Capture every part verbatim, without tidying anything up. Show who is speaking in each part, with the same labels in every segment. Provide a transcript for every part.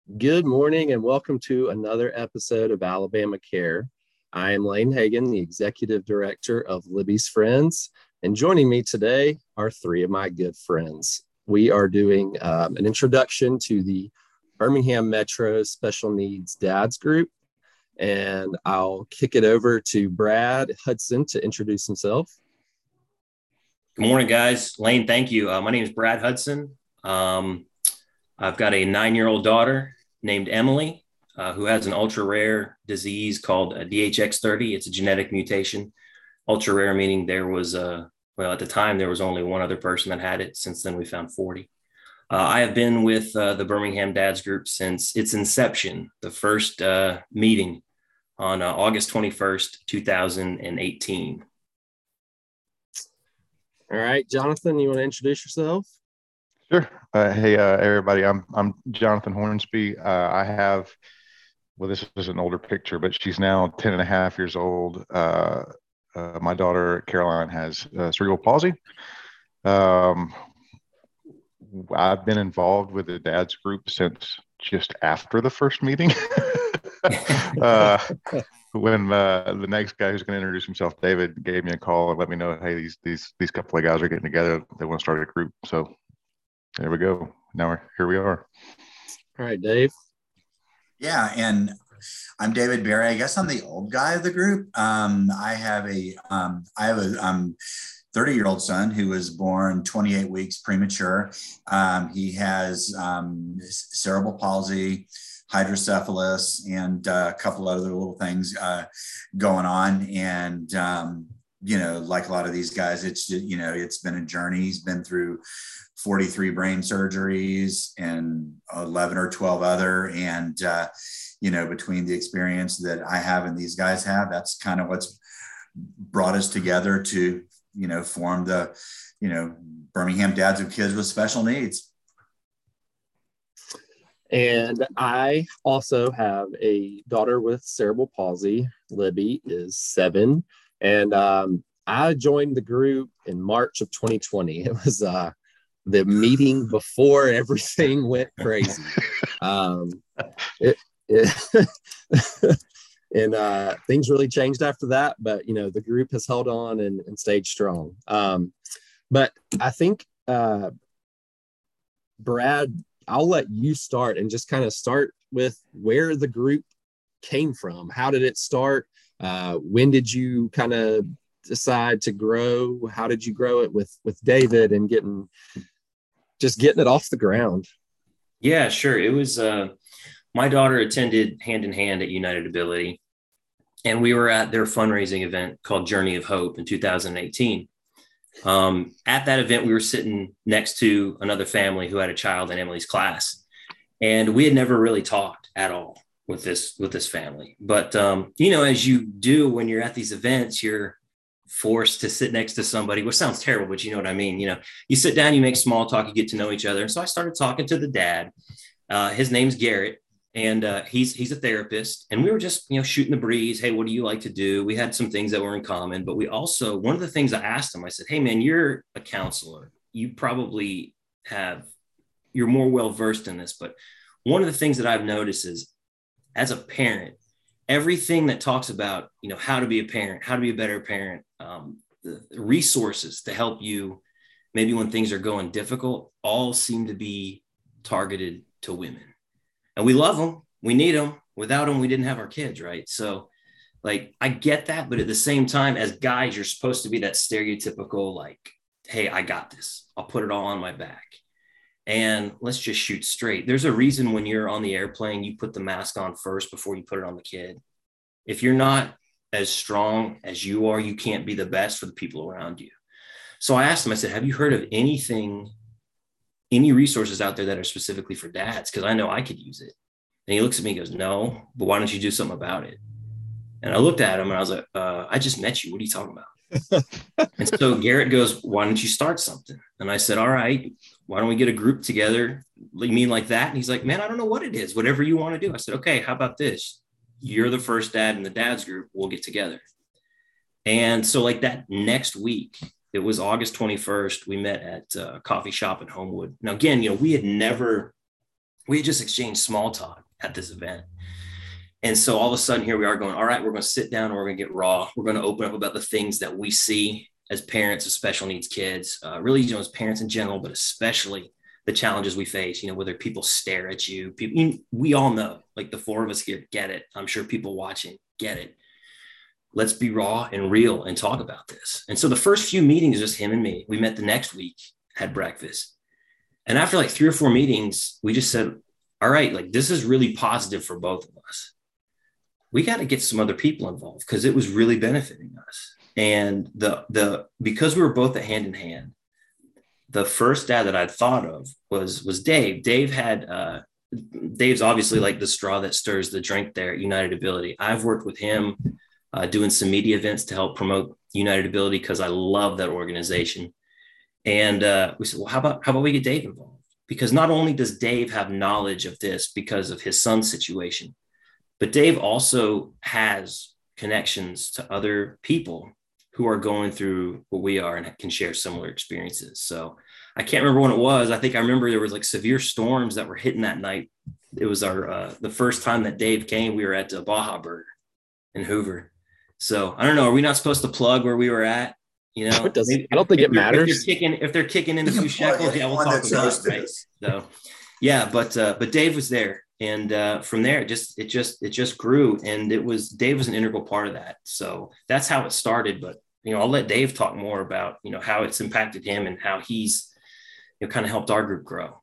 Speaker 1: Good morning and welcome to another episode of Alabama Care. I am Lane Hagan, the Executive Director of Libby's Friends, and joining me today are three of my good friends. We are doing um, an introduction to the Birmingham Metro Special Needs Dads Group, and I'll kick it over to Brad Hudson to introduce himself.
Speaker 2: Good morning, guys. Lane, thank you. Uh, my name is Brad Hudson. Um, I've got a nine-year-old daughter named Emily, uh, who has an ultra-rare disease called uh, D H X thirty. It's a genetic mutation. Ultra-rare meaning there was, uh, well, at the time, there was only one other person that had it. Since then, we found forty. Uh, I have been with uh, the Birmingham Dads Group since its inception, the first uh, meeting on uh, August twenty-first, two thousand eighteen.
Speaker 1: All right, Jonathan, you want to introduce yourself?
Speaker 3: Sure. Uh, hey, uh, everybody. I'm I'm Jonathan Hornsby. Uh, I have, well, this is an older picture, but she's now ten and a half years old. Uh, uh, my daughter, Caroline, has uh, cerebral palsy. Um, I've been involved with the dad's group since just after the first meeting. uh, when uh, the next guy who's going to introduce himself, David, gave me a call and let me know, hey, these these these couple of guys are getting together. They want to start a group. So there we go. Now we're here. We are.
Speaker 1: All right, Dave.
Speaker 4: Yeah, and I'm David Berry. I guess I'm the old guy of the group. Um, I have a um, I have a um, thirty-year-old son who was born twenty-eight weeks premature. Um, he has um, cerebral palsy, hydrocephalus, and uh, a couple other little things uh, going on. And um, you know, like a lot of these guys, it's you know, it's been a journey. He's been through forty-three brain surgeries and eleven or twelve other. And, uh, you know, between the experience that I have and these guys have, that's kind of what's brought us together to, you know, form the, you know, Birmingham Dads of Kids with Special Needs.
Speaker 1: And I also have a daughter with cerebral palsy. Libby is seven. And um, I joined the group in March of twenty twenty. It was uh, the meeting before everything went crazy. Um, it, it and uh, things really changed after that. But, you know, the group has held on and, and stayed strong. Um, but I think, uh, Brad, I'll let you start and just kind of start with where the group came from. How did it start? Uh, when did you kind of decide to grow? How did you grow it with with David and getting just getting it off the ground?
Speaker 2: Yeah, sure. It was uh, my daughter attended Hand in Hand at United Ability, and we were at their fundraising event called Journey of Hope in two thousand eighteen. Um, at that event, we were sitting next to another family who had a child in Emily's class, and we had never really talked at all with this with this family. But um, you know, as you do when you're at these events, you're forced to sit next to somebody, which sounds terrible, but you know what I mean. You know, you sit down, you make small talk, you get to know each other. And so I started talking to the dad. Uh, his name's Garrett, and uh, he's he's a therapist. And we were just, you know, shooting the breeze. Hey, what do you like to do? We had some things that were in common, but we also, one of the things I asked him, I said, hey, man, you're a counselor. You probably have, you're more well-versed in this. But one of the things that I've noticed is, as a parent, everything that talks about, you know, how to be a parent, how to be a better parent, um, the resources to help you maybe when things are going difficult, all seem to be targeted to women. And we love them. We need them. Without them, we didn't have our kids, right? So, like, I get that. But at the same time, as guys, you're supposed to be that stereotypical, like, hey, I got this. I'll put it all on my back. And let's just shoot straight. There's a reason when you're on the airplane, you put the mask on first before you put it on the kid. If you're not as strong as you are, you can't be the best for the people around you. So I asked him, I said, have you heard of anything, any resources out there that are specifically for dads? Because I know I could use it. And he looks at me and goes, no, but why don't you do something about it? And I looked at him and I was like, uh, I just met you. What are you talking about? And so Garrett goes, why don't you start something? And I said, all right, why don't we get a group together? You mean like that? And he's like, man, I don't know what it is. Whatever you want to do. I said, okay, how about this? You're the first dad in the dad's group. We'll get together. And so like that next week, it was August twenty-first. We met at a coffee shop in Homewood. Now, again, you know, we had never We had just exchanged small talk at this event. And so all of a sudden here we are going, all right, we're going to sit down and we're going to get raw. We're going to open up about the things that we see as parents of special needs kids, uh, really, you know, as parents in general, but especially the challenges we face, you know, whether people stare at you, people, we all know, like the four of us here get it. I'm sure people watching get it. Let's be raw and real and talk about this. And so the first few meetings, just him and me. We met the next week, had breakfast. And after like three or four meetings, we just said, all right, like this is really positive for both of us. We got to get some other people involved because it was really benefiting us. And the, the, because we were both at hand in hand, the first dad that I'd thought of was, was Dave. Dave had, uh, Dave's obviously like the straw that stirs the drink there at United Ability. I've worked with him uh, doing some media events to help promote United Ability because I love that organization. And uh, we said, well, how about, how about we get Dave involved? Because not only does Dave have knowledge of this because of his son's situation, but Dave also has connections to other people who are going through what we are and can share similar experiences. So I can't remember when it was. I think I remember there was like severe storms that were hitting that night. It was our, uh, the first time that Dave came, we were at the Baja Burger in Hoover. So I don't know. Are we not supposed to plug where we were at? You know,
Speaker 1: it doesn't, I don't think it matters.
Speaker 2: If they're kicking, if they're kicking in a few shekels, yeah, we'll talk about it. Right? So yeah, but, uh, but Dave was there. And uh, from there, it just, it just, it just grew. And it was, Dave was an integral part of that. So that's how it started. But, you know, I'll let Dave talk more about, you know, how it's impacted him and how he's, you know, kind of helped our group grow.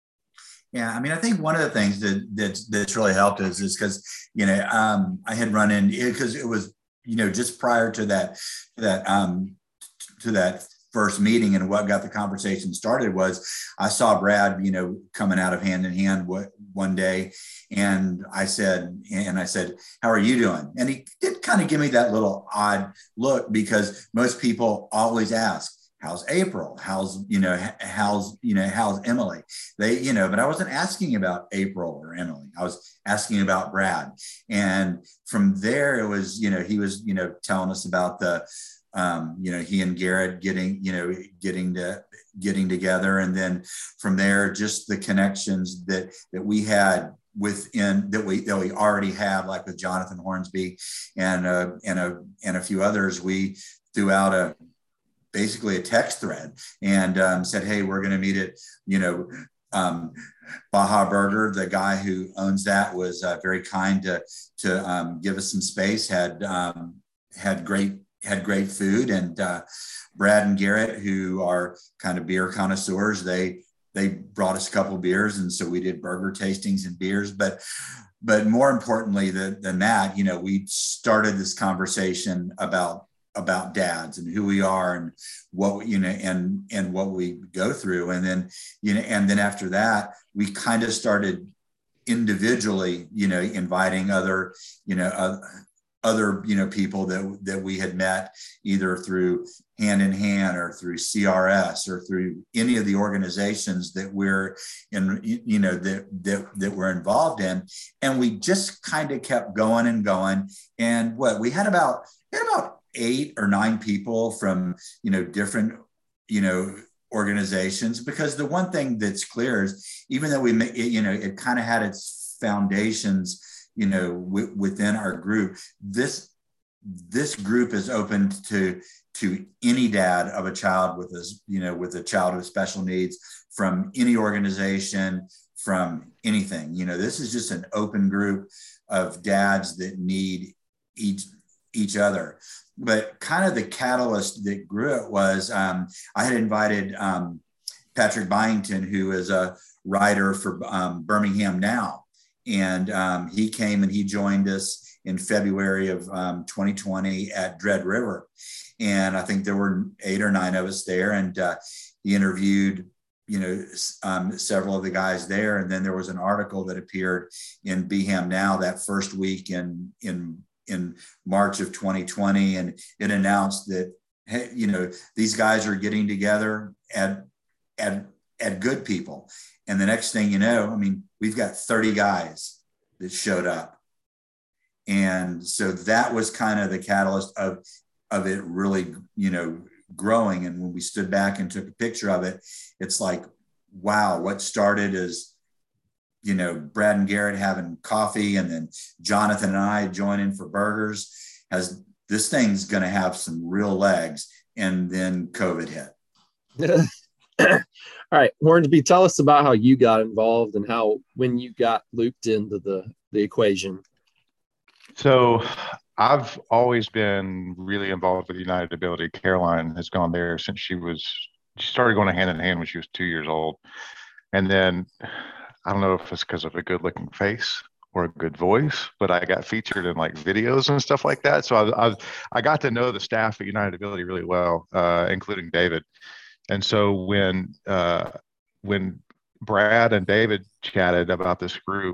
Speaker 4: Yeah. I mean, I think one of the things that, that that's really helped us is because, you know, um, I had run in because it was, you know, just prior to that, that, um, to that first meeting, and what got the conversation started was I saw Brad, you know, coming out of Hand in Hand one day. And I said, and I said, how are you doing? And he did kind of give me that little odd look because most people always ask, how's April? How's, you know, how's, you know, how's Emily? They, you know, but I wasn't asking about April or Emily. I was asking about Brad. And from there, it was, you know, he was, you know, telling us about the, Um, you know, he and Garrett getting, you know, getting to getting together. And then from there, just the connections that that we had within that we that we already have, like with Jonathan Hornsby and uh, and a and a few others. We threw out a basically a text thread and um, said, hey, we're going to meet at, you know, um, Baja Burger. The guy who owns that was uh, very kind to to um, give us some space. Had um, had great. had great food, and uh, Brad and Garrett, who are kind of beer connoisseurs, they they brought us a couple of beers, and so we did burger tastings and beers. But but more importantly than, than that, you know, we started this conversation about about dads and who we are and what, you know, and and what we go through, and then you know, and then after that, we kind of started individually, you know, inviting other, you know. Uh, other, you know, people that, that we had met either through Hand in Hand or through C R S or through any of the organizations that we're in, you know, that, that, that we're involved in. And we just kind of kept going and going. And what we had about, we had about eight or nine people from, you know, different, you know, organizations, because the one thing that's clear is even though we, you know, it kind of had its foundations, you know, w- within our group, this this group is open to to any dad of a child with a, you know, with a child with special needs from any organization, from anything. You know, this is just an open group of dads that need each each other. But kind of the catalyst that grew it was um, I had invited um, Patrick Byington, who is a writer for um, Birmingham Now. And um, he came and he joined us in February of um, twenty twenty at Dread River. And I think there were eight or nine of us there. And uh, he interviewed, you know, um, several of the guys there. And then there was an article that appeared in B H A M Now that first week in, in, in March of twenty twenty. And it announced that, hey, you know, these guys are getting together at, at, at Good People. And the next thing you know, I mean, we've got thirty guys that showed up. And so that was kind of the catalyst of, of it really, you know, growing. And when we stood back and took a picture of it, it's like, wow, what started as you know, Brad and Garrett having coffee and then Jonathan and I joining for burgers, as this thing's going to have some real legs. And then COVID hit.
Speaker 1: All right, Hornsby, tell us about how you got involved and how when you got looped into the the equation.
Speaker 3: So I've always been really involved with United Ability. Caroline has gone there since she was, she started going hand in hand when she was two years old. And then I don't know if it's because of a good looking face or a good voice, but I got featured in like videos and stuff like that. So I, I, I got to know the staff at United Ability really well, uh, including David. And so when, uh, when Brad and David chatted about this group,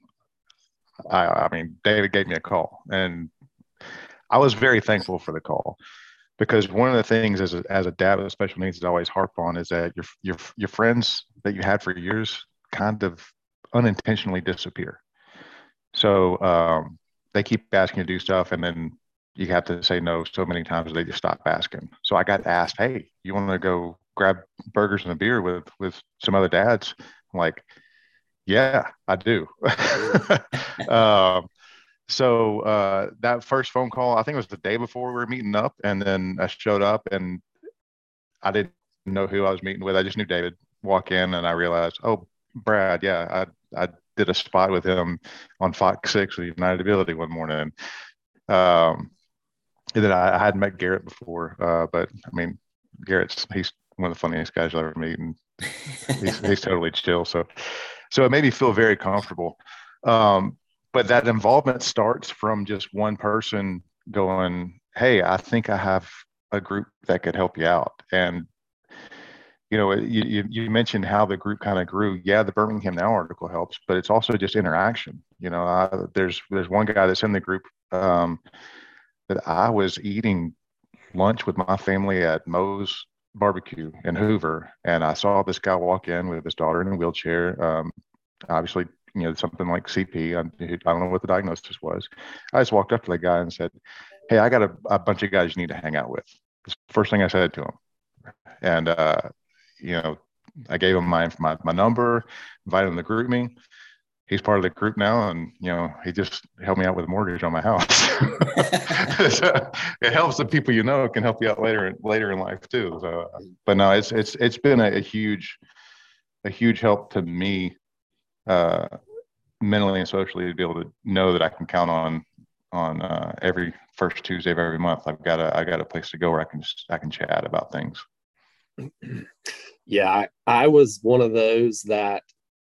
Speaker 3: I, I mean, David gave me a call, and I was very thankful for the call, because one of the things as a, as a dad with special needs is always harp on is that your, your, your friends that you had for years kind of unintentionally disappear. So um, they keep asking you to do stuff, and then you have to say no so many times they just stop asking. So I got asked, hey, you want to go grab burgers and a beer with, with some other dads? I'm like, yeah, I do. um, so uh, that first phone call, I think it was the day before we were meeting up, and then I showed up and I didn't know who I was meeting with. I just knew David. Walk in and I realized, oh, Brad, yeah, I I did a spot with him on Fox six with United Ability one morning. Um, and then I, I hadn't met Garrett before, uh, but I mean, Garrett's he's one of the funniest guys you'll ever meet, and he's he's totally chill. So, so it made me feel very comfortable. Um, but that involvement starts from just one person going, "Hey, I think I have a group that could help you out." And you know, you, you, you mentioned how the group kind of grew. Yeah, the Birmingham Now article helps, but it's also just interaction. You know, uh, there's there's one guy that's in the group um, that I was eating lunch with my family at Moe's Barbecue in Hoover, and I saw this guy walk in with his daughter in a wheelchair. Um, obviously, you know, something like C P. I, I don't know what the diagnosis was. I just walked up to the guy and said, "Hey, I got a, a bunch of guys you need to hang out with." That's the first thing I said to him, and uh, you know, I gave him my, my my number, invited him to group me. He's part of the group now, and you know, he just helped me out with a mortgage on my house. So it helps the people you know can help you out later later in life too. So, but no, it's it's it's been a, a huge a huge help to me, uh, mentally and socially, to be able to know that I can count on on uh, every first Tuesday of every month. I've got a I got a place to go where I can just I can chat about things.
Speaker 1: Yeah, I, I was one of those that,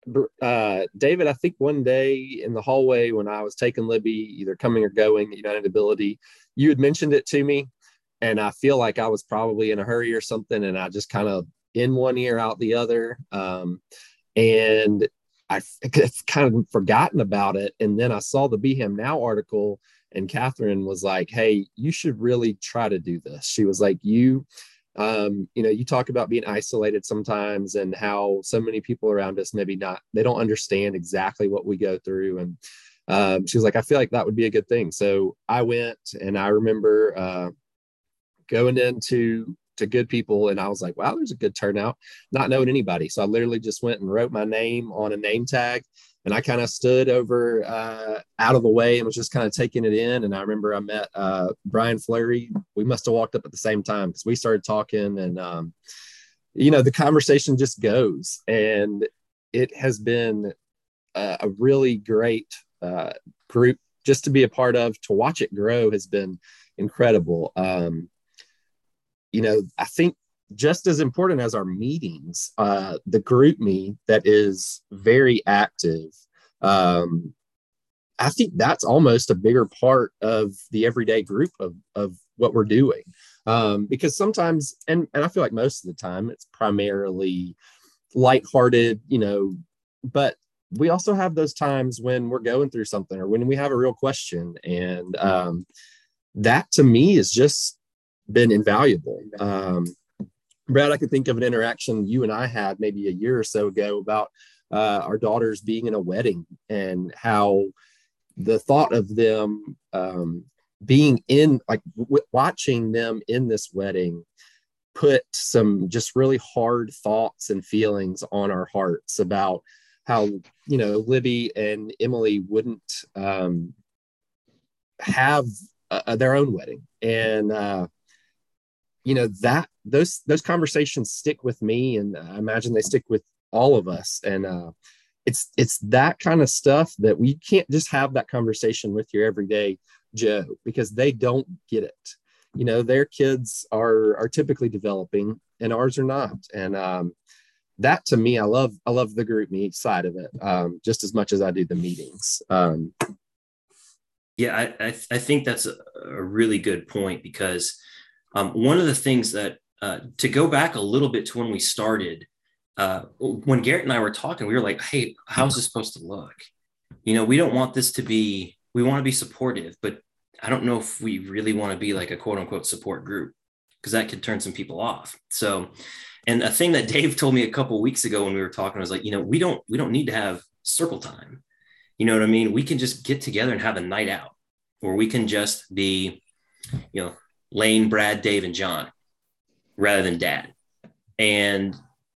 Speaker 1: uh, David, I think one day in the hallway when I was taking Libby, either coming or going at United Ability, you had mentioned it to me. And I feel like I was probably in a hurry or something. And I just kind of in one ear, out the other. Um, and I kind of forgotten about it. And then I saw the Be Him Now article, and Catherine was like, hey, you should really try to do this. She was like, you Um, you know, you talk about being isolated sometimes and how so many people around us, maybe not, they don't understand exactly what we go through. And um, she was like, I feel like that would be a good thing. So I went, and I remember uh, going into to Good People, and I was like, wow, there's a good turnout, not knowing anybody. So I literally just went and wrote my name on a name tag, and I kind of stood over uh, out of the way and was just kind of taking it in. And I remember I met uh, Brian Fleury. We must have walked up at the same time because we started talking, and, um, you know, the conversation just goes. And it has been a, a really great uh, group just to be a part of. To watch it grow has been incredible. Um, you know, I think just as important as our meetings, uh, the group me that is very active, um, I think that's almost a bigger part of the everyday group of, of what we're doing. Um, because sometimes, and, and I feel like most of the time, it's primarily lighthearted, you know, but we also have those times when we're going through something or when we have a real question. And um, that to me has just been invaluable. Um, Brad, I could think of an interaction you and I had maybe a year or so ago about uh, our daughters being in a wedding, and how the thought of them um, being in, like w- watching them in this wedding put some just really hard thoughts and feelings on our hearts about how, you know, Libby and Emily wouldn't um, have uh, their own wedding. And, uh, you know, that those, those conversations stick with me, and I imagine they stick with all of us. And uh, it's, it's that kind of stuff that we can't just have that conversation with your everyday Joe, because they don't get it. You know, their kids are, are typically developing and ours are not. And, um, that to me, I love, I love the group me side of it, um, just as much as I do the meetings. Um,
Speaker 2: yeah, I, I, I think that's a, a really good point, because um, one of the things that, uh, to go back a little bit to when we started, uh, when Garrett and I were talking, we were like, hey, how's this supposed to look? You know, we don't want this to be, we want to be supportive, but I don't know if we really want to be like a quote unquote support group, because that could turn some people off. So, and a thing that Dave told me a couple of weeks ago when we were talking was like, you know, we don't, we don't need to have circle time. You know what I mean? We can just get together and have a night out, or we can just be, you know, Lane, Brad, Dave, and John, rather than Dad. And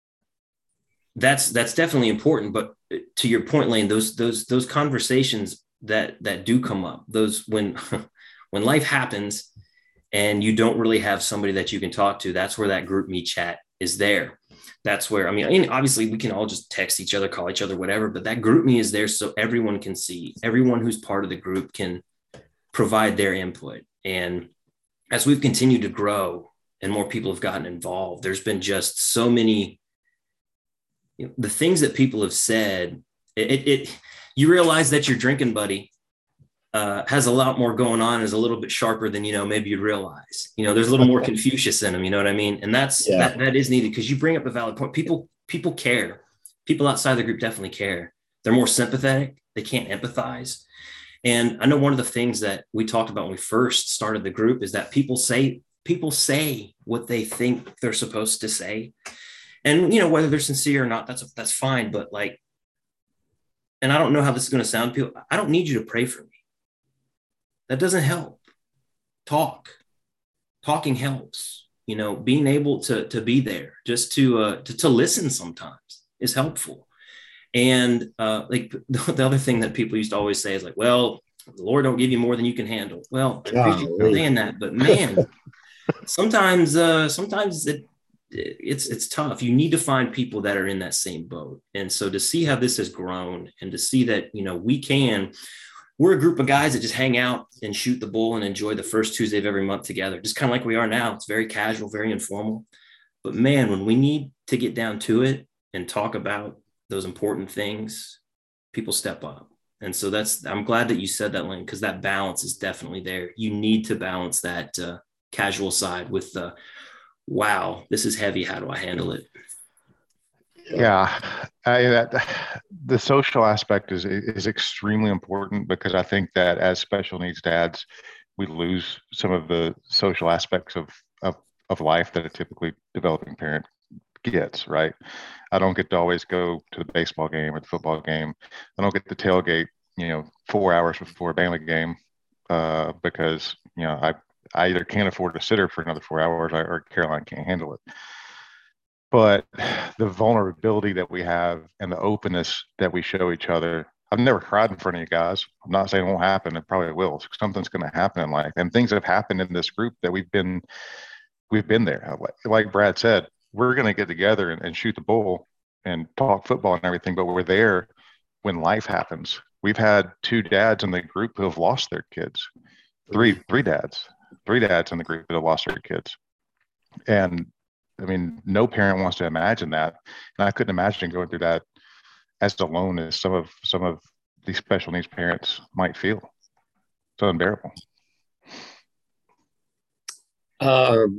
Speaker 2: that's, that's definitely important. But to your point, Lane, those, those, those conversations that, that do come up, those, when, when life happens and you don't really have somebody that you can talk to, that's where that group me chat is there. That's where, I mean, I mean, obviously we can all just text each other, call each other, whatever, but that group me is there so everyone can see, everyone who's part of the group can provide their input. And as we've continued to grow and more people have gotten involved, there's been just so many, you know, the things that people have said, it, it, it you realize that your drinking buddy uh, has a lot more going on, is a little bit sharper than, you know, maybe you'd realize. You know, there's a little more Confucius in him, you know what I mean? And that's, yeah. that, that is needed, because you bring up a valid point. People, people care. People outside the group definitely care. They're more sympathetic. They can't empathize. And I know one of the things that we talked about when we first started the group is that people say, people say what they think they're supposed to say. And, you know, whether they're sincere or not, that's, that's fine. But like, and I don't know how this is going to sound to people, I don't need you to pray for me. That doesn't help. Talk. Talking helps. You know, being able to, to be there, just to, uh, to, to listen sometimes is helpful. And uh, like the other thing that people used to always say is like, well, the Lord don't give you more than you can handle. Well, I appreciate you saying that, but man, sometimes, uh, sometimes it, it's, it's tough. You need to find people that are in that same boat. And so to see how this has grown, and to see that, you know, we can, we're a group of guys that just hang out and shoot the bull and enjoy the first Tuesday of every month together, just kind of like we are now. It's very casual, very informal. But man, when we need to get down to it and talk about those important things, people step up. And so that's, I'm glad that you said that, Lynn, because that balance is definitely there. You need to balance that uh, casual side with the, wow, this is heavy. How do I handle it?
Speaker 3: Yeah, I, that, the social aspect is is extremely important, because I think that as special needs dads, we lose some of the social aspects of of, of life that a typically developing parent gets, right? I don't get to always go to the baseball game or the football game. I don't get to tailgate, you know, four hours before a Bama game uh, because, you know, I, I either can't afford a sitter for another four hours or Caroline can't handle it. But the vulnerability that we have and the openness that we show each other, I've never cried in front of you guys. I'm not saying it won't happen. It probably will. Something's going to happen in life. And things have happened in this group that we've been, we've been there. Like Brad said, we're going to get together and, and shoot the bull and talk football and everything, but we're there when life happens. We've had two dads in the group who have lost their kids. Three, three dads, three dads in the group that have lost their kids. And I mean, no parent wants to imagine that. And I couldn't imagine going through that as alone as some of some of these special needs parents might feel. It's unbearable.
Speaker 1: Um,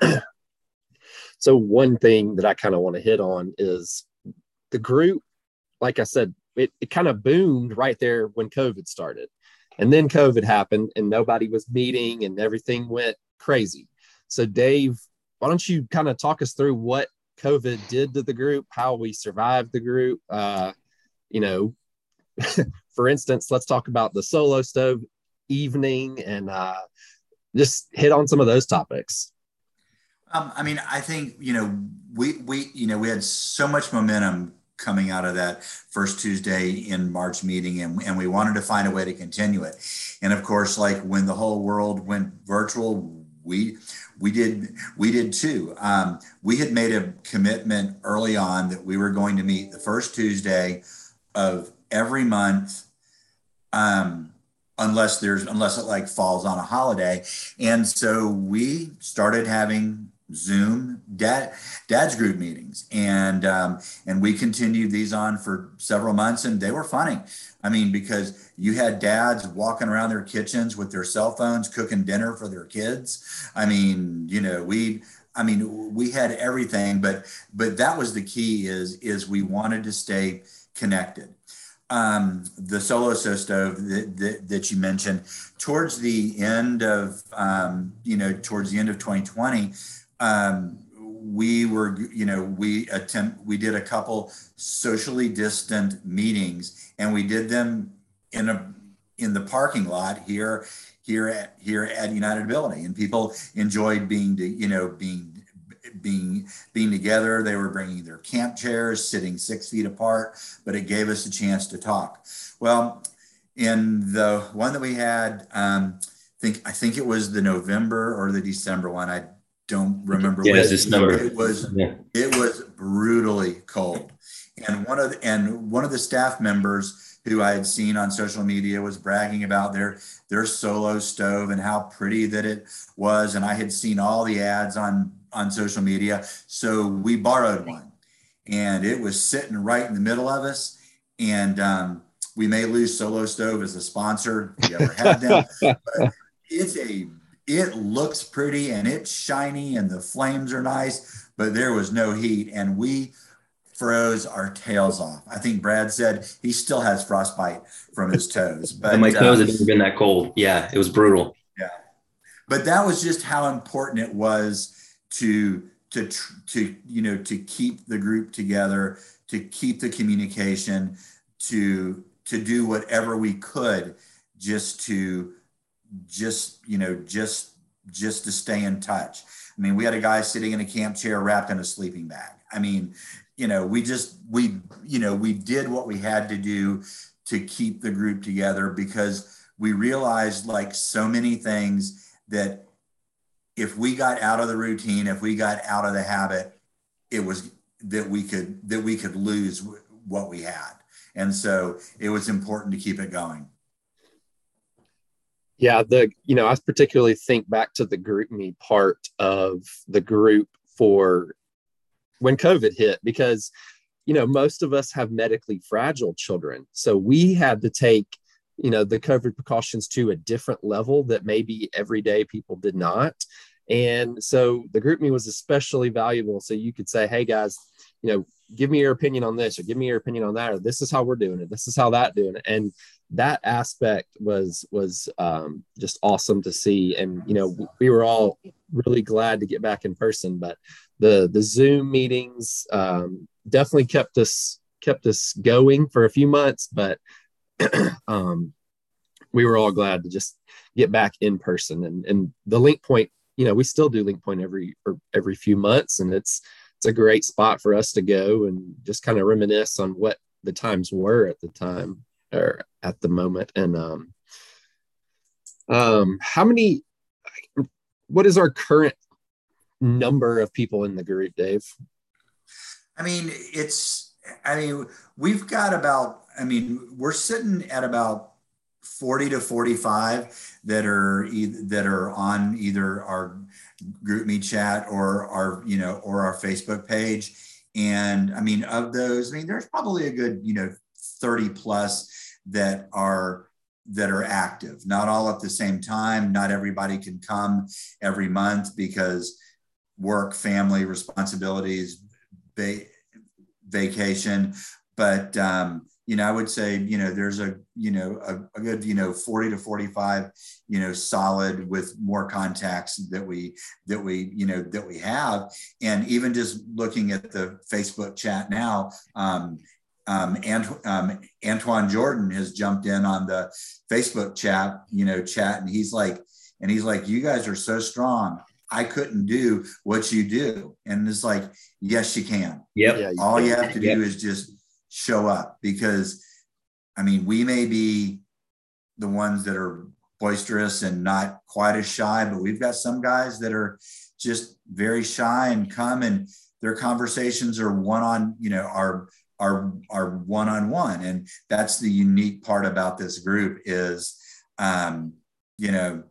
Speaker 1: so one thing that I kind of want to hit on is the group, like I said, it, it kind of boomed right there when COVID started. And then COVID happened and nobody was meeting and everything went crazy. So Dave, why don't you kind of talk us through what COVID did to the group, how we survived the group? Uh, you know, for instance, let's talk about the solo stove evening and uh, just hit on some of those topics.
Speaker 4: Um, I mean, I think, you know, we, we, you know, we had so much momentum coming out of that first Tuesday in March meeting, and, and we wanted to find a way to continue it. And of course, like when the whole world went virtual, we we did we did too. Um, we had made a commitment early on that we were going to meet the first Tuesday of every month, um, unless there's unless it like falls on a holiday. And so we started having Zoom dad dad's group meetings, and um, and we continued these on for several months, and they were funny. I mean, because you had dads walking around their kitchens with their cell phones, cooking dinner for their kids. I mean, you know, we I mean, we had everything, but but that was the key is is we wanted to stay connected. Um, the Solo stove that, that, that you mentioned towards the end of um, you know towards the end of twenty twenty. Um, we were, you know, we attempt, we did a couple socially distant meetings, and we did them in a, in the parking lot here, here at, here at United Ability, and people enjoyed being, you know, being, being, being together. They were bringing their camp chairs, sitting six feet apart, but it gave us a chance to talk. Well, in the one that we had, um, think, I think it was the November or the December one. I don't remember.
Speaker 2: Yeah, it's December.
Speaker 4: It was yeah. It was brutally cold, and one of the, and one of the staff members who I had seen on social media was bragging about their their Solo stove and how pretty that it was, and I had seen all the ads on on social media, so we borrowed one, and it was sitting right in the middle of us, and um, we may lose Solo Stove as a sponsor if you ever had them, but it's a it looks pretty and it's shiny and the flames are nice, but there was no heat, and we froze our tails off. I think Brad said he still has frostbite from his toes. But
Speaker 2: and my toes um, have never been that cold. Yeah, it was brutal.
Speaker 4: Yeah, but that was just how important it was to to to you know to keep the group together, to keep the communication, to to do whatever we could just to. just, you know, just, just to stay in touch. I mean, we had a guy sitting in a camp chair wrapped in a sleeping bag. I mean, you know, we just, we, you know, we did what we had to do to keep the group together, because we realized, like so many things, that if we got out of the routine, if we got out of the habit, it was that we could, that we could lose what we had. And so it was important to keep it going.
Speaker 1: Yeah, the you know, I particularly think back to the group me part of the group for when COVID hit, because, you know, most of us have medically fragile children. So we had to take, you know, the COVID precautions to a different level that maybe everyday people did not. And so the group me was especially valuable. So you could say, hey guys, you know, give me your opinion on this, or give me your opinion on that, or this is how we're doing it. This is how that doing it. And that aspect was, was um, just awesome to see. And, you know, we were all really glad to get back in person, but the, the Zoom meetings um, definitely kept us, kept us going for a few months, but um, we were all glad to just get back in person. And, and the Link Point, you know, we still do Link Point every, or every few months, and it's, it's a great spot for us to go and just kind of reminisce on what the times were at the time, or at the moment. And um, um, how many, what is our current number of people in the group, Dave?
Speaker 4: I mean, it's, I mean, we've got about, I mean, we're sitting at about forty to forty-five that are either, that are on either our GroupMe chat or our, you know, or our Facebook page. And I mean, of those, I mean, there's probably a good, you know, thirty plus that are that are active, not all at the same time. Not everybody can come every month because work, family responsibilities, va- vacation. But, um, you know, I would say, you know, there's a, you know, a, a good, you know, forty to forty-five, you know, solid with more contacts that we, that we, you know, that we have. And even just looking at the Facebook chat now, um, Um, and um, Antoine Jordan has jumped in on the Facebook chat, you know, chat, and he's like, and he's like, you guys are so strong. I couldn't do what you do. And it's like, yes, you can.
Speaker 2: Yep.
Speaker 1: Yeah,
Speaker 4: All you have to do
Speaker 2: yep.
Speaker 4: is just, show up, because I mean, we may be the ones that are boisterous and not quite as shy, but we've got some guys that are just very shy and come, and their conversations are one on, you know, are are are one on one, and that's the unique part about this group is, um, you know,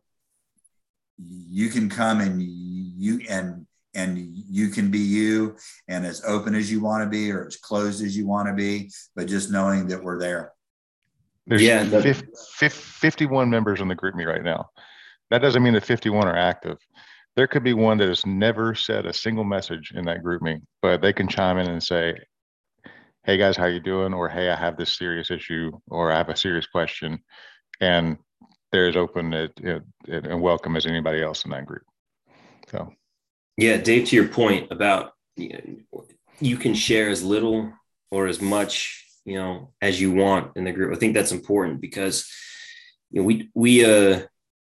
Speaker 4: you can come and you and and you can be you, and as open as you want to be or as closed as you want to be, but just knowing that we're there.
Speaker 3: There's
Speaker 2: yeah, the,
Speaker 3: fifty, fifty-one members in the group me right now. That doesn't mean that fifty-one are active. There could be one that has never said a single message in that group me, but they can chime in and say, hey guys, how you doing? Or, hey, I have this serious issue, or I have a serious question. And they're as open and welcome as anybody else in that group. So,
Speaker 2: yeah, Dave, to your point about, you know, you can share as little or as much, you know, as you want in the group. I think that's important because, you know, we, we, uh,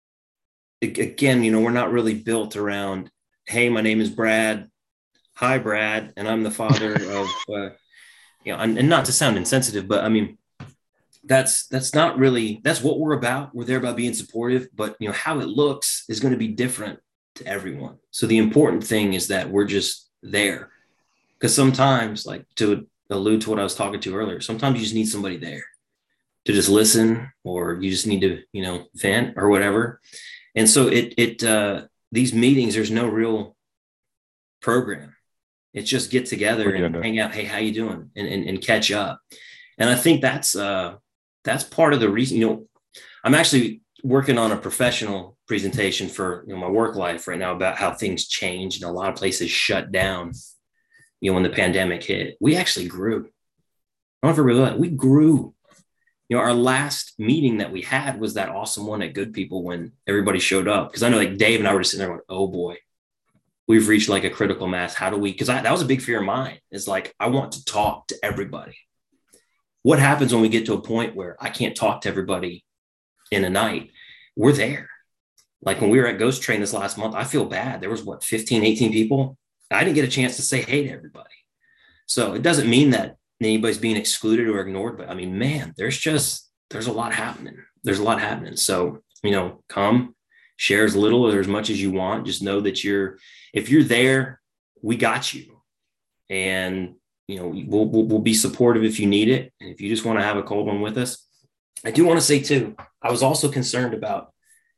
Speaker 2: again, you know, we're not really built around, hey, my name is Brad. Hi, Brad. And I'm the father of, uh, you know, and, and not to sound insensitive, but I mean, that's, that's not really, that's what we're about. We're there about being supportive, but you know, how it looks is going to be different to everyone. So the important thing is that we're just there, because sometimes, like to allude to what I was talking to earlier, sometimes you just need somebody there to just listen, or you just need to, you know, vent or whatever. And so it, it, uh, these meetings, there's no real program. It's just get together and hang out. Hey, how you doing? And, and, and catch up. And I think that's, uh, that's part of the reason, you know, I'm actually working on a professional presentation for, you know, my work life right now about how things changed and a lot of places shut down, you know, when the pandemic hit. We actually grew. I don't know if you realize that. We grew. You know, our last meeting that we had was that awesome one at Good People when everybody showed up. Because I know, like, Dave and I were just sitting there going, oh boy, we've reached like a critical mass. How do we, because that was a big fear of mine. It's like, I want to talk to everybody. What happens when we get to a point where I can't talk to everybody in a night? We're there. Like when we were at Ghost Train this last month, I feel bad. There was what, fifteen, eighteen people. I didn't get a chance to say hey to everybody. So it doesn't mean that anybody's being excluded or ignored, but I mean, man, there's just, there's a lot happening. There's a lot happening. So, you know, come share as little or as much as you want. Just know that you're, if you're there, we got you. And, you know, we'll, we'll, we'll be supportive if you need it. And if you just want to have a cold one with us. I do want to say too, I was also concerned about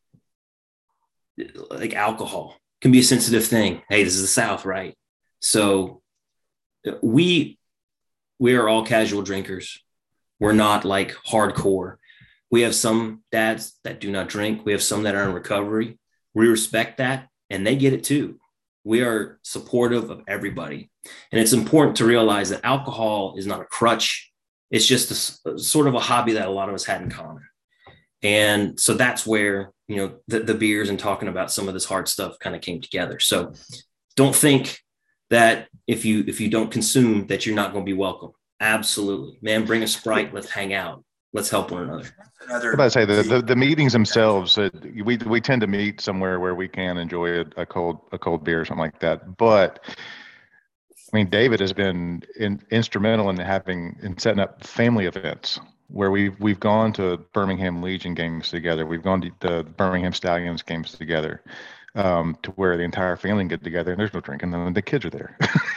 Speaker 2: like alcohol can be a sensitive thing. Hey, this is the South, right? So we, we are all casual drinkers. We're not like hardcore. We have some dads that do not drink. We have some that are in recovery. We respect that, and they get it too. We are supportive of everybody. And it's important to realize that alcohol is not a crutch. It's just a, a sort of a hobby that a lot of us had in common. And so that's where, you know, the, the beers and talking about some of this hard stuff kind of came together. So don't think that if you, if you don't consume that you're not going to be welcome. Absolutely, man. Bring a Sprite. Let's hang out. Let's help one another.
Speaker 3: Another, I say the, the, the meetings themselves, uh, we we tend to meet somewhere where we can enjoy a, a cold a cold beer or something like that. But I mean, David has been in, instrumental in having in setting up family events where we've we've gone to Birmingham Legion games together. We've gone to the Birmingham Stallions games together, um, to where the entire family can get together and there's no drinking and the kids are there.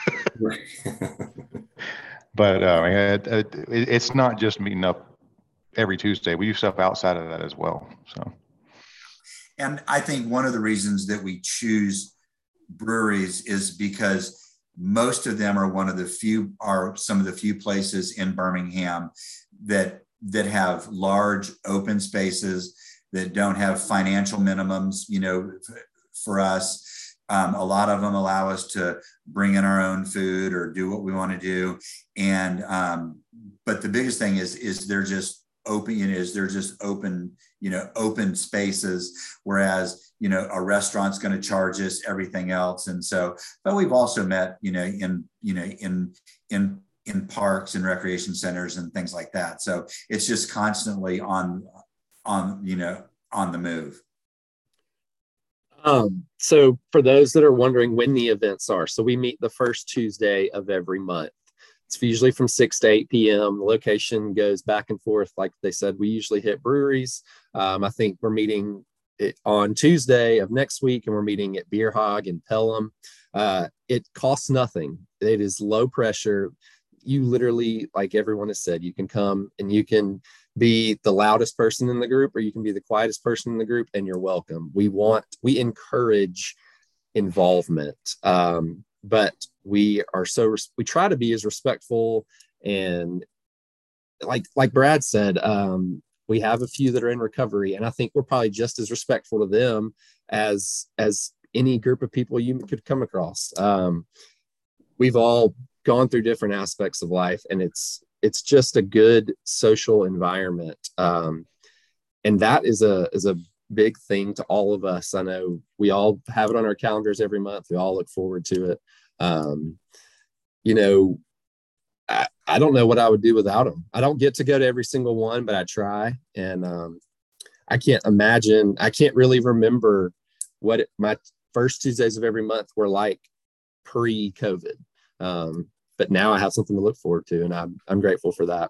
Speaker 3: But uh, it, it, it's not just meeting up every Tuesday. We do stuff outside of that as well. So,
Speaker 4: and I think one of the reasons that we choose breweries is because most of them are one of the few, are some of the few places in Birmingham that that have large open spaces, that don't have financial minimums, you know, for us. Um, a lot of them allow us to bring in our own food or do what we want to do. And, um, but the biggest thing is, is they're just open, you know, is they're just open, you know, open spaces. Whereas, you know, a restaurant's going to charge us everything else. And so, but we've also met, you know, in, you know, in, in, in parks and recreation centers and things like that. So it's just constantly on, on, you know, on the move.
Speaker 1: Um, so for those that are wondering when the events are, so we meet the first Tuesday of every month. It's usually from six to eight p.m. The location goes back and forth. Like they said, we usually hit breweries. Um, I think we're meeting it on Tuesday of next week, and we're meeting at Beer Hog in Pelham. Uh, it costs nothing. It is low pressure. You literally, like everyone has said, you can come and you can be the loudest person in the group, or you can be the quietest person in the group, and you're welcome. We want, we encourage involvement. Um, but we are so, we try to be as respectful, and like, like Brad said, um, we have a few that are in recovery, and I think we're probably just as respectful to them as, as any group of people you could come across. Um, we've all gone through different aspects of life, and it's, it's just a good social environment. Um, and that is a, is a big thing to all of us. I know we all have it on our calendars every month. We all look forward to it. Um, you know, I, I don't know what I would do without them. I don't get to go to every single one, but I try. And um, I can't imagine, I can't really remember what it, my first Tuesdays of every month were like pre-COVID. Um, but now I have something to look forward to, and I'm, I'm grateful for that.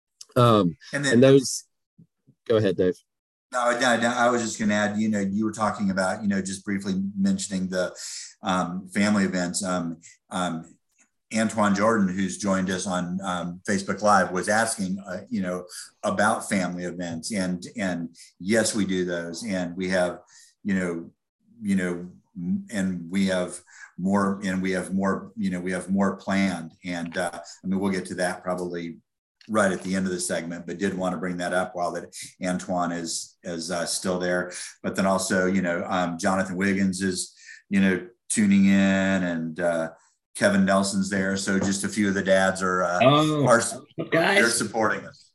Speaker 1: Um, and, then, and those, go ahead, Dave.
Speaker 4: No, no, no, I was just going to add, you know, you were talking about, you know, just briefly mentioning the um, family events. Um, um, Antoine Jordan, who's joined us on um, Facebook Live, was asking, uh, you know, about family events, and and yes, we do those, and we have, you know, you know, and we have more, and we have more, you know, we have more planned, and uh, I mean, we'll get to that probably right at the end of the segment, but did want to bring that up while that Antoine is is uh, still there. But then also, you know, um, Jonathan Wiggins is, you know, tuning in, and uh, Kevin Nelson's there. So just a few of the dads are uh,
Speaker 2: oh,
Speaker 4: are
Speaker 2: guys.
Speaker 4: They're supporting us.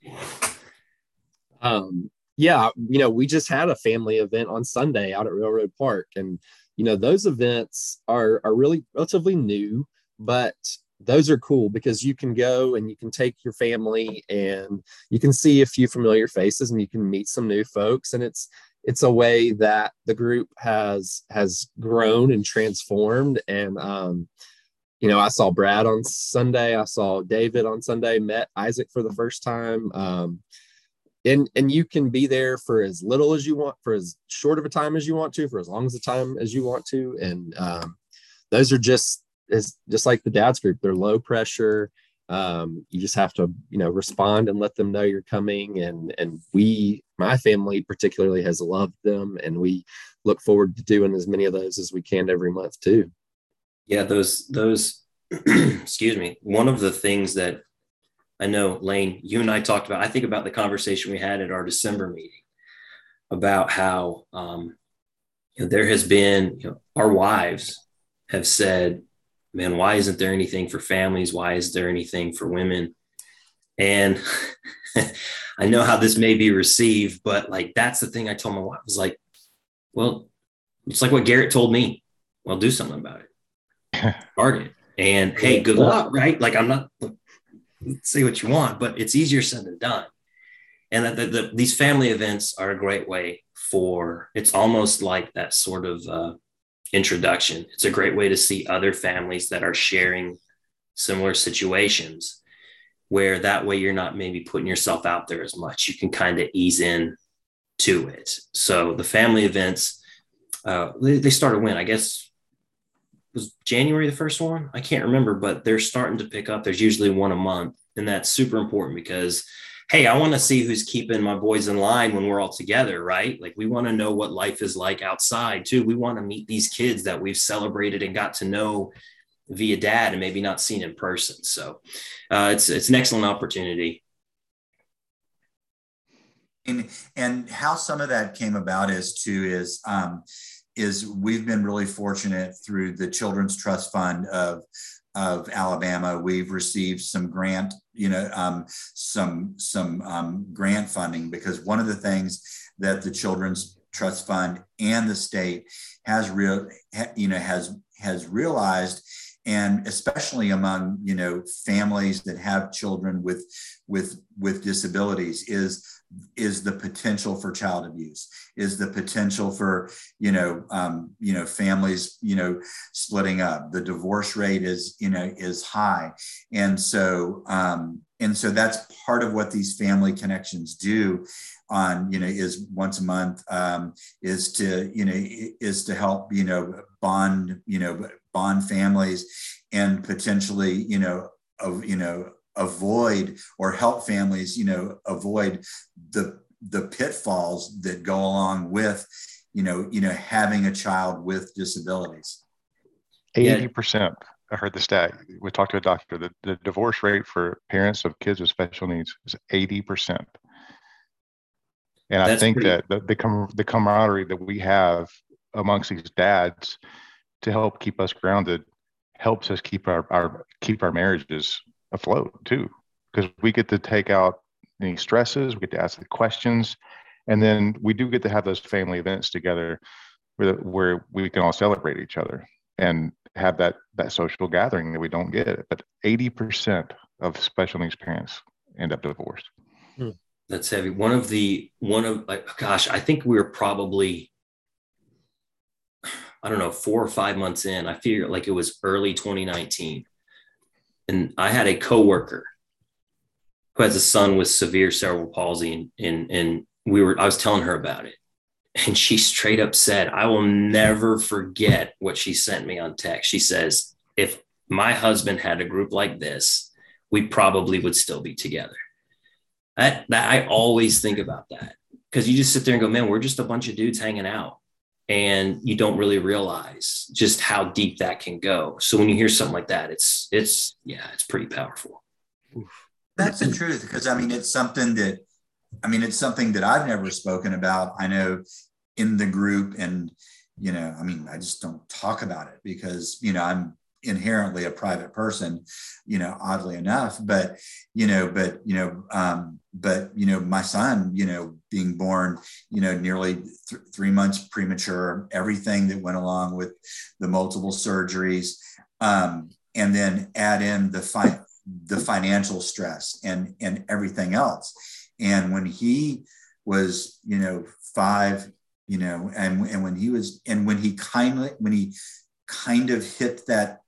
Speaker 1: Um, yeah, you know, we just had a family event on Sunday out at Railroad Park, and you know, those events are are really relatively new, but those are cool because you can go and you can take your family and you can see a few familiar faces and you can meet some new folks. And it's, it's a way that the group has, has grown and transformed. And, um, you know, I saw Brad on Sunday, I saw David on Sunday, met Isaac for the first time. Um, and, and you can be there for as little as you want, for as short of a time as you want to, for as long as the time as you want to. And, um, those are just, is just like the dad's group. They're low pressure. Um, you just have to, you know, respond and let them know you're coming. And, and we, my family particularly has loved them, and we look forward to doing as many of those as we can every month too.
Speaker 2: Yeah. Those, those, excuse me. One of the things that I know, Lane, you and I talked about, I think about the conversation we had at our December meeting about how, um, you know, there has been, you know, our wives have said, man, why isn't there anything for families? Why is there anything for women? And I know how this may be received, but like, that's the thing I told my wife. I was like, well, it's like what Garrett told me. Well, do something about it. Start it. And hey, good luck, right? Like, I'm not, say what you want, but it's easier said than done. And that the, the, these family events are a great way for, it's almost like that sort of, uh, introduction. It's a great way to see other families that are sharing similar situations, where that way you're not maybe putting yourself out there as much. You can kind of ease in to it. So the family events, uh, they, they started when, I guess, was January the first one? I can't remember, but they're starting to pick up. There's usually one a month, and that's super important because, hey, I want to see who's keeping my boys in line when we're all together, right? Like, we want to know what life is like outside too. We want to meet these kids that we've celebrated and got to know via dad and maybe not seen in person. So uh, it's, it's an excellent opportunity.
Speaker 4: And, and how some of that came about is too, is, um, is we've been really fortunate through the Children's Trust Fund of of Alabama. We've received some grant, you know, um, some some um, grant funding, because one of the things that the Children's Trust Fund and the state has real, you know, has has realized and especially among, you know, families that have children with with with disabilities, is is the potential for child abuse, is the potential for, you know, um, you know, families, you know, splitting up. The divorce rate is, you know, is high. And so, um, and so that's part of what these family connections do on, you know, is once a month, um, is to, you know, is to help, you know, bond, you know, bond families and potentially, you know, of, you know, avoid or help families, you know, avoid the the pitfalls that go along with, you know, you know, having a child with disabilities.
Speaker 3: eighty percent. I heard the stat. We talked to a doctor. The, the divorce rate for parents of kids with special needs is eighty percent. And That's I think pretty... that the, the, com- the camaraderie that we have amongst these dads to help keep us grounded helps us keep our, our keep our marriages afloat too, because we get to take out any stresses, we get to ask the questions, and then we do get to have those family events together where, where we can all celebrate each other and have that that social gathering that we don't get. But eighty percent of special needs parents end up divorced.
Speaker 2: That's heavy. One of the one of like, gosh, I think we were probably, I don't know, four or five months in. I feel like it was early twenty nineteen. And I had a coworker who has a son with severe cerebral palsy, and, and, and we were, I was telling her about it. And she straight up said, I will never forget what she sent me on text. She says, if my husband had a group like this, we probably would still be together. I, that, I always think about that, because you just sit there and go, man, we're just a bunch of dudes hanging out. And you don't really realize just how deep that can go. So when you hear something like that, it's, it's, yeah, it's pretty powerful.
Speaker 4: That's the truth. Because I mean, it's something that, I mean, it's something that I've never spoken about. I know in the group, and, you know, I mean, I just don't talk about it because, you know, I'm inherently a private person, you know, oddly enough, but, you know, but, you know, um, but, you know, my son, you know, being born, you know, nearly th- three months premature, everything that went along with the multiple surgeries, um, and then add in the fi- the financial stress and, and everything else. And when he was, you know, five, you know, and, and when he was, and when he kindly, when he kind of hit that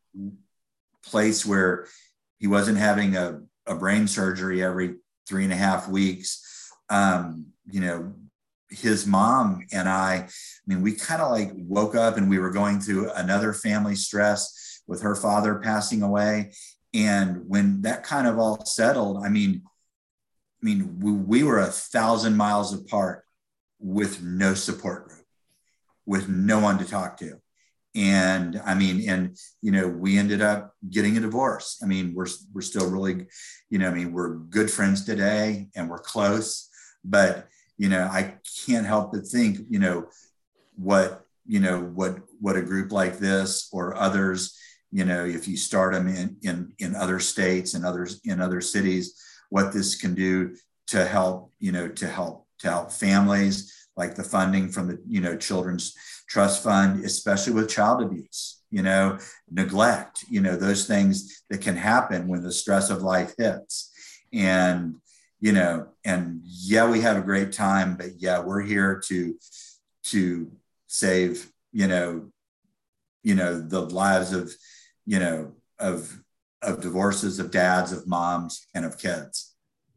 Speaker 4: place where he wasn't having a, a brain surgery every three and a half weeks, um, you know, his mom and I, I mean, we kind of like woke up and we were going through another family stress with her father passing away. And when that kind of all settled, I mean, I mean, we, we were a thousand miles apart with no support group, with no one to talk to. And I mean, and, you know, we ended up getting a divorce. I mean, we're, we're still really, you know, I mean, we're good friends today and we're close, but, you know, I can't help but think, you know, what, you know, what, what a group like this or others, you know, if you start them in, in, in other states and others in other cities, what this can do to help, you know, to help, to help families, like the funding from the, you know, Children's Trust Fund, especially with child abuse, you know, neglect, you know, those things that can happen when the stress of life hits. And, you know, and yeah, we have a great time, but yeah, we're here to, to save, you know, you know, the lives of, you know, of, of divorces, of dads, of moms, and of kids.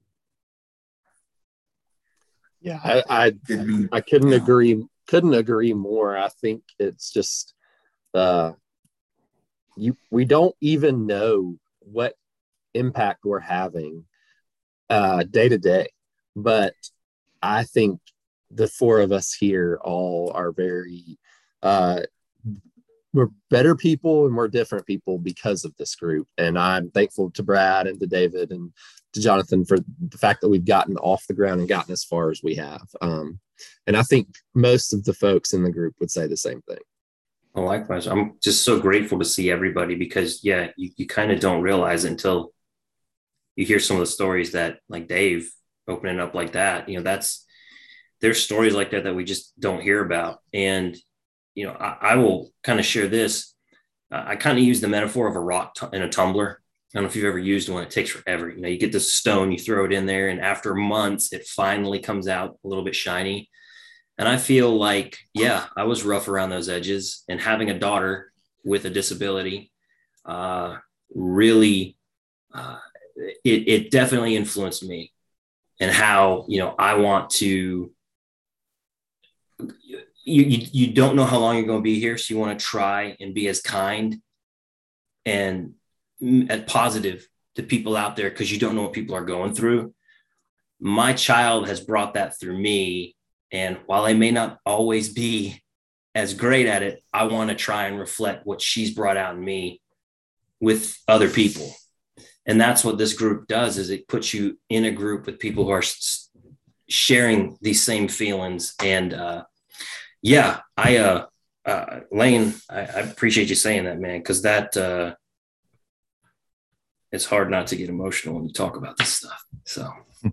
Speaker 1: Yeah, I I, I couldn't yeah. agree couldn't agree more. I think it's just uh, you we don't even know what impact we're having uh, day to day, but I think the four of us here all are very uh, we're better people and we're different people because of this group. And I'm thankful to Brad and to David and to Jonathan for the fact that we've gotten off the ground and gotten as far as we have. Um, and I think most of the folks in the group would say the same thing.
Speaker 2: Well, likewise, I'm just so grateful to see everybody because, yeah, you, you kind of don't realize it until you hear some of the stories that, like Dave opening up like that, you know, that's, there's stories like that that we just don't hear about. And, you know, I, I will kind of share this. uh, I kind of use the metaphor of a rock t- in a tumbler. I don't know if you've ever used one. It takes forever. You know, you get this stone, you throw it in there, and after months, it finally comes out a little bit shiny. And I feel like, yeah, I was rough around those edges, and having a daughter with a disability uh, really, uh, it, it definitely influenced me and how, you know, I want to, you, you, you don't know how long you're going to be here. So you want to try and be as kind and as positive to people out there, because you don't know what people are going through. My child has brought that through me. And while I may not always be as great at it, I want to try and reflect what she's brought out in me with other people. And that's what this group does, is it puts you in a group with people who are sharing these same feelings. And uh, yeah, I, uh, uh, Lane, I, I appreciate you saying that, man, because that uh, it's hard not to get emotional when you talk about this stuff. So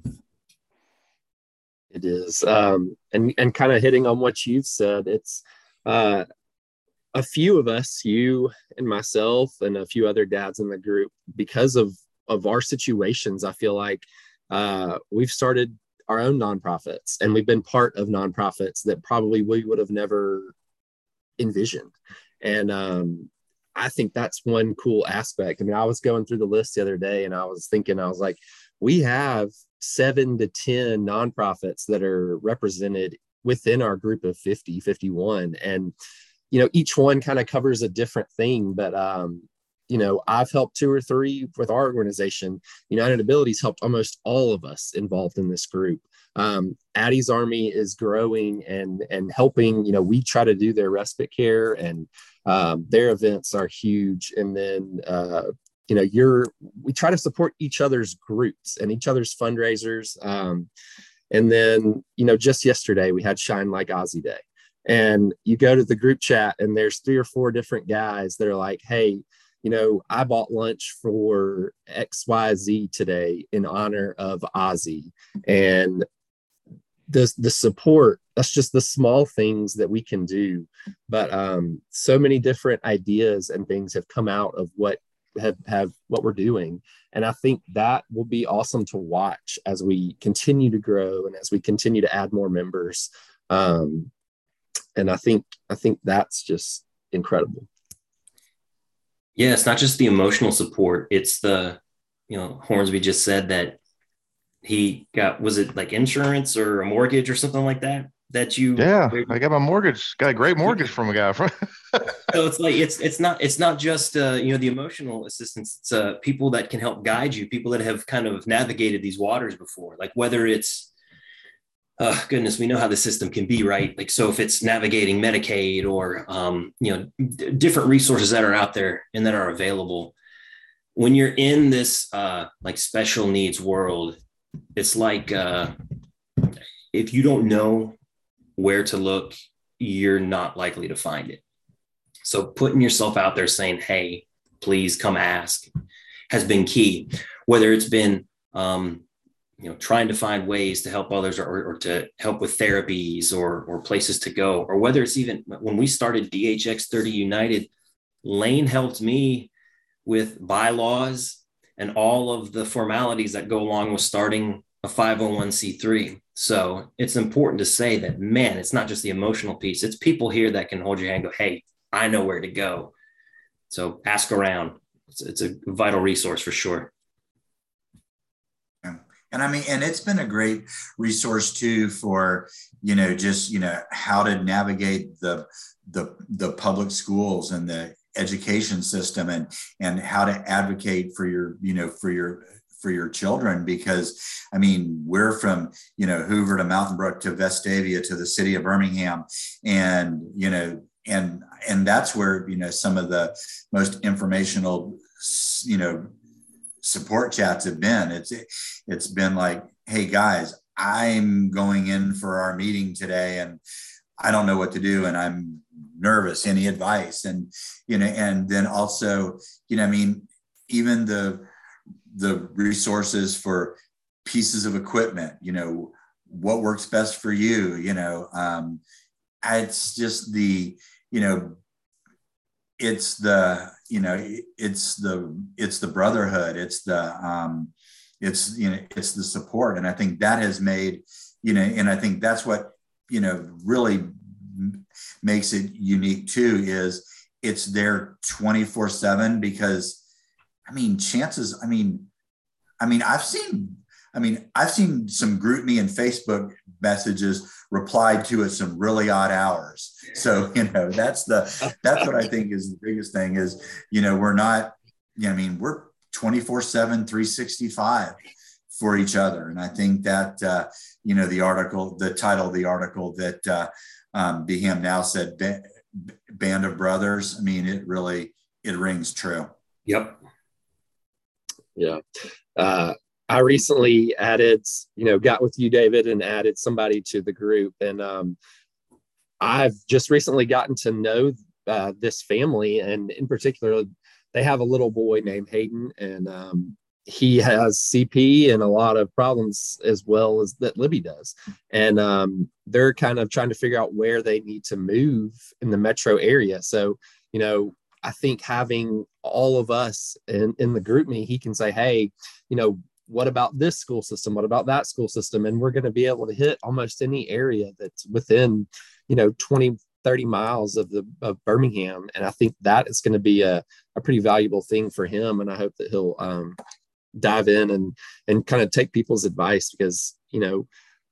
Speaker 1: it is. Um, and, and kind of hitting on what you've said, it's uh, a few of us, you and myself and a few other dads in the group, because of, of our situations, I feel like uh, we've started our own nonprofits, and we've been part of nonprofits that probably we would have never envisioned. And um, I think that's one cool aspect. I mean, I was going through the list the other day and I was thinking, I was like, we have seven to ten nonprofits that are represented within our group of fifty, fifty-one. And, you know, each one kind of covers a different thing, but, um, you know, I've helped two or three with our organization. United Abilities helped almost all of us involved in this group. Um, Addie's Army is growing and, and helping, you know, we try to do their respite care, and um, their events are huge. And then, uh, you know, you're, we try to support each other's groups and each other's fundraisers. Um, and then, you know, just yesterday we had Shine Like Ozzy Day, and you go to the group chat and there's three or four different guys that are like, hey, you know, I bought lunch for X Y Z today in honor of Ozzy. And the, the support, that's just the small things that we can do. But um, so many different ideas and things have come out of what have, have what we're doing. And I think that will be awesome to watch as we continue to grow and as we continue to add more members. Um, and I think, I think that's just incredible.
Speaker 2: Yeah, it's not just the emotional support. It's the, you know, Hornsby just said that he got, was it like insurance or a mortgage or something like that? That you,
Speaker 3: yeah, I got my mortgage, got a great mortgage from a guy. From
Speaker 2: so it's like, it's, it's not, it's not just, uh, you know, the emotional assistance. It's uh, people that can help guide you, people that have kind of navigated these waters before, like whether it's, oh goodness, we know how the system can be, right? Like, so if it's navigating Medicaid or, um, you know, d- different resources that are out there and that are available, when you're in this uh, like special needs world, it's like, uh, if you don't know where to look, you're not likely to find it. So putting yourself out there saying, hey, please come ask, has been key, whether it's been, um, you know, trying to find ways to help others, or, or to help with therapies or, or places to go, or whether it's even when we started D H X thirty United, Lane helped me with bylaws and all of the formalities that go along with starting a five oh one c three. So it's important to say that, man, it's not just the emotional piece. It's people here that can hold your hand and go, hey, I know where to go. So ask around. It's, it's a vital resource for sure.
Speaker 4: And I mean, and it's been a great resource too for, you know, just, you know, how to navigate the, the, the public schools and the education system, and, and how to advocate for your, you know, for your, for your children. Because I mean, we're from, you know, Hoover to Mountain Brook to Vestavia to the city of Birmingham. And, you know, and, and that's where, you know, some of the most informational, you know, support chats have been. It's it's been like, hey guys, I'm going in for our meeting today and I don't know what to do and I'm nervous. Any advice? And you know, and then also, you know, I mean, even the the resources for pieces of equipment, you know, what works best for you, you know, um, it's just the, you know, it's the, you know, it's the, it's the brotherhood. It's the, um, it's, you know, it's the support. And I think that has made, you know, and I think that's what, you know, really makes it unique too, is it's there twenty-four seven, because I mean, chances, I mean, I mean, I've seen, I mean, I've seen some group me and Facebook messages replied to at some really odd hours. So, you know, that's the, that's what I think is the biggest thing is, you know, we're not, you know, I mean, we're twenty-four seven, three sixty-five for each other. And I think that, uh, you know, the article, the title of the article that uh, um, Beham Now said, ba- Band of Brothers. I mean, it really, it rings true.
Speaker 2: Yep.
Speaker 1: Yeah. Uh, I recently added, you know, got with you, David, and added somebody to the group. And um, I've just recently gotten to know uh, this family. And in particular, they have a little boy named Hayden, and um, he has C P and a lot of problems as well as that Libby does. And um, they're kind of trying to figure out where they need to move in the metro area. So, you know, I think having all of us in, in the group me, he can say, hey, you know, what about this school system? What about that school system? And we're going to be able to hit almost any area that's within, you know, twenty, thirty miles of the of Birmingham. And I think that is going to be a, a pretty valuable thing for him. And I hope that he'll um, dive in and, and kind of take people's advice, because, you know,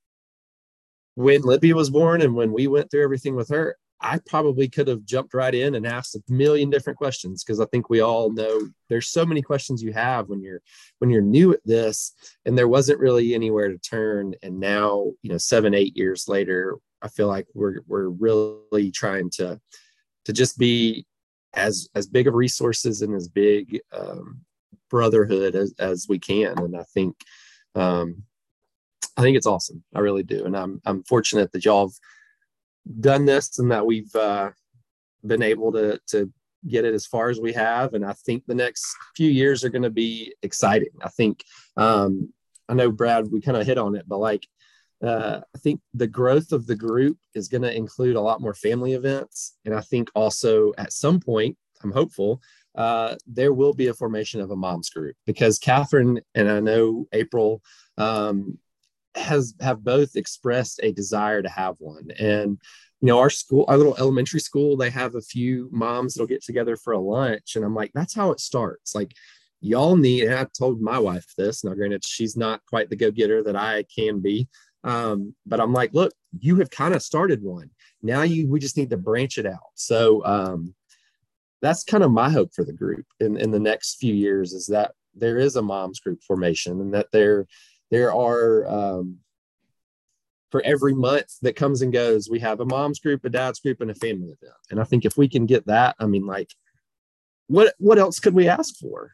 Speaker 1: when Libby was born and when we went through everything with her, I probably could have jumped right in and asked a million different questions, because I think we all know there's so many questions you have when you're when you're new at this, and there wasn't really anywhere to turn. And now, you know, seven, eight years later, I feel like we're we're really trying to to just be as as big of resources and as big um, brotherhood as, as we can. And I think um, I think it's awesome. I really do. And I'm I'm fortunate that y'all have done this and that we've uh, been able to to get it as far as we have. And I think the next few years are going to be exciting. I think um, I know, Brad, we kind of hit on it, but like uh, I think the growth of the group is going to include a lot more family events. And I think also at some point, I'm hopeful, uh, there will be a formation of a mom's group, because Catherine and I know April um, has have both expressed a desire to have one. And you know, our school, our little elementary school, they have a few moms that'll get together for a lunch, and I'm like, that's how it starts. Like, y'all need, and I told my wife this. Now granted, she's not quite the go-getter that I can be, um but I'm like, look, you have kind of started one. Now you we just need to branch it out. So um that's kind of my hope for the group in in the next few years, is that there is a moms group formation, and that there There are, um, for every month that comes and goes, we have a mom's group, a dad's group, and a family event. And I think if we can get that, I mean, like, what what else could we ask for?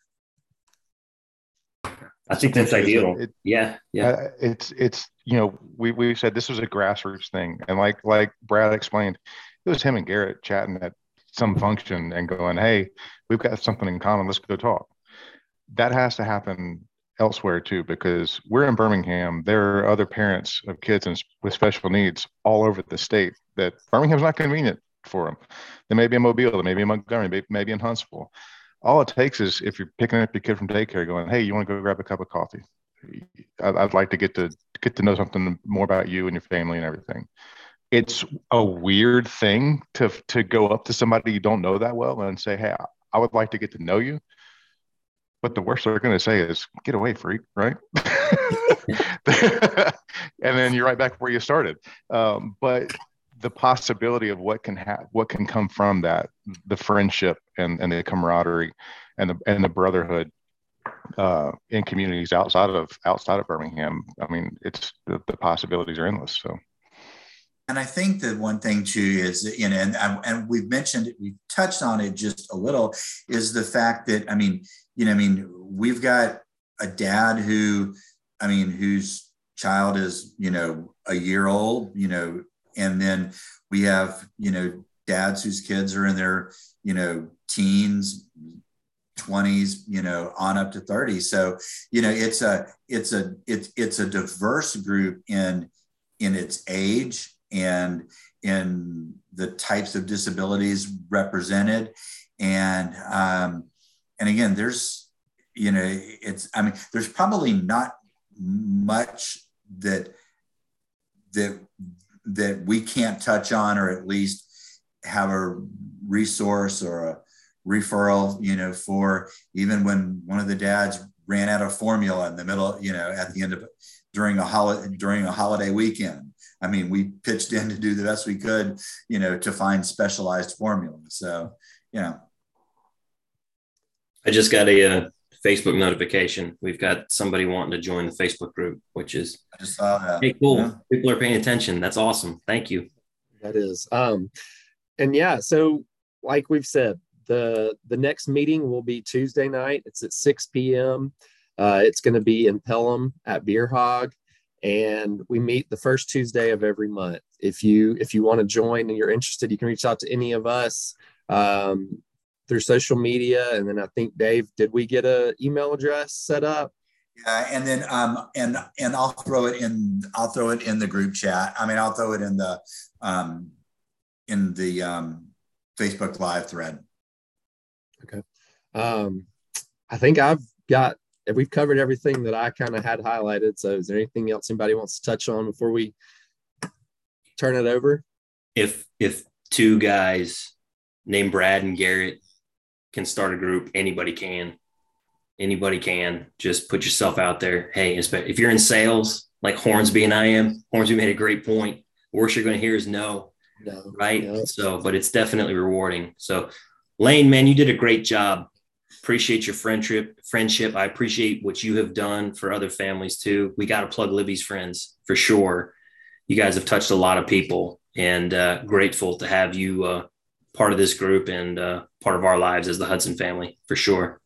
Speaker 2: I think that's ideal. It, yeah, yeah.
Speaker 3: Uh, it's it's you know, we we said this was a grassroots thing, and like like Brad explained, it was him and Garrett chatting at some function and going, "Hey, we've got something in common. Let's go talk." That has to happen elsewhere too, because we're in Birmingham. There are other parents of kids in, with special needs all over the state that Birmingham's not convenient for them. They may be in Mobile, they may be in Montgomery, maybe, maybe in Huntsville. All it takes is if you're picking up your kid from daycare, going, "Hey, you want to go grab a cup of coffee? I'd, I'd like to get to get to know something more about you and your family and everything." It's a weird thing to to go up to somebody you don't know that well and say, "Hey, I, I would like to get to know you." But the worst they're going to say is, "Get away, freak," right? And then you're right back where you started. Um, but the possibility of what can have, what can come from that, the friendship and, and the camaraderie and the and the brotherhood uh, in communities outside of outside of Birmingham. I mean, it's the, the possibilities are endless. So.
Speaker 4: And I think that one thing too is, you know, and, and we've mentioned it, we've touched on it just a little, is the fact that, I mean, you know, I mean, we've got a dad who, I mean, whose child is, you know, a year old, you know, and then we have, you know, dads whose kids are in their, you know, teens, twenties, you know, on up to thirty. So, you know, it's a, it's a, it's, it's a diverse group in, in its age and in the types of disabilities represented. And, um, and again, there's, you know, it's, I mean, there's probably not much that, that, that we can't touch on, or at least have a resource or a referral, you know, for even when one of the dads ran out of formula in the middle, you know, at the end of during a holiday, during a holiday weekend. I mean, we pitched in to do the best we could, you know, to find specialized formula. So, you know.
Speaker 2: I just got a, a Facebook notification. We've got somebody wanting to join the Facebook group, which is,
Speaker 4: I just saw that.
Speaker 2: Hey, cool.
Speaker 4: Yeah.
Speaker 2: People are paying attention. That's awesome. Thank you.
Speaker 1: That is. Um, and yeah, so like we've said, the the next meeting will be Tuesday night. It's at six p.m. Uh, it's going to be in Pelham at Beer Hog, and we meet the first Tuesday of every month. If you if you want to join and you're interested, you can reach out to any of us um, through social media. And then I think, Dave, did we get an email address set up?
Speaker 4: Yeah, and then um, and and I'll throw it in. I'll throw it in the group chat. I mean, I'll throw it in the um, in the um, Facebook Live thread.
Speaker 1: Okay. Um, I think I've got. We've covered everything that I kind of had highlighted. So, is there anything else anybody wants to touch on before we turn it over?
Speaker 2: If if two guys named Brad and Garrett can start a group, anybody can. Anybody can. Just put yourself out there. Hey, if you're in sales like Hornsby and I am, Hornsby made a great point. Worst you're going to hear is no,
Speaker 1: no
Speaker 2: right?
Speaker 1: No.
Speaker 2: So, but it's definitely rewarding. So, Lane, man, you did a great job. Appreciate your friendship. Friendship. I appreciate what you have done for other families too. We got to plug Libby's Friends for sure. You guys have touched a lot of people, and uh, grateful to have you uh, part of this group and uh, part of our lives as the Hudson family for sure.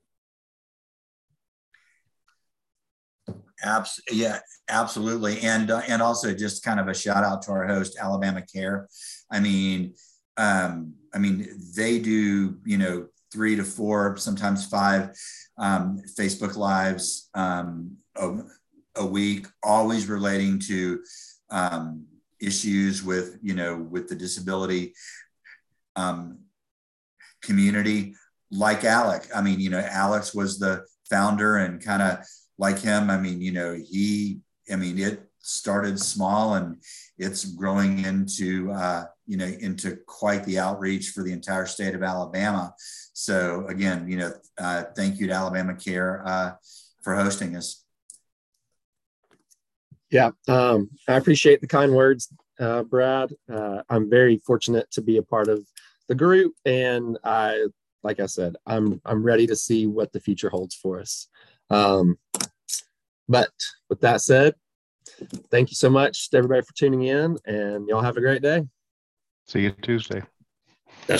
Speaker 4: Abs- yeah, absolutely. And, uh, and also just kind of a shout out to our host, Alabama Care. I mean, um, I mean, they do, you know, three to four, sometimes five um, Facebook Lives um, a, a week, always relating to um, issues with, you know, with the disability um, community, like Alec. I mean, you know, Alex was the founder, and kind of like him, I mean, you know, he, I mean, it started small and it's growing into, uh, you know, into quite the outreach for the entire state of Alabama. So again, you know, uh, thank you to Alabama Care uh, for hosting us.
Speaker 1: Yeah, um, I appreciate the kind words, uh, Brad. Uh, I'm very fortunate to be a part of the group, and I, like I said, I'm I'm ready to see what the future holds for us. Um, but with that said, thank you so much to everybody for tuning in, and y'all have a great day.
Speaker 3: See you Tuesday.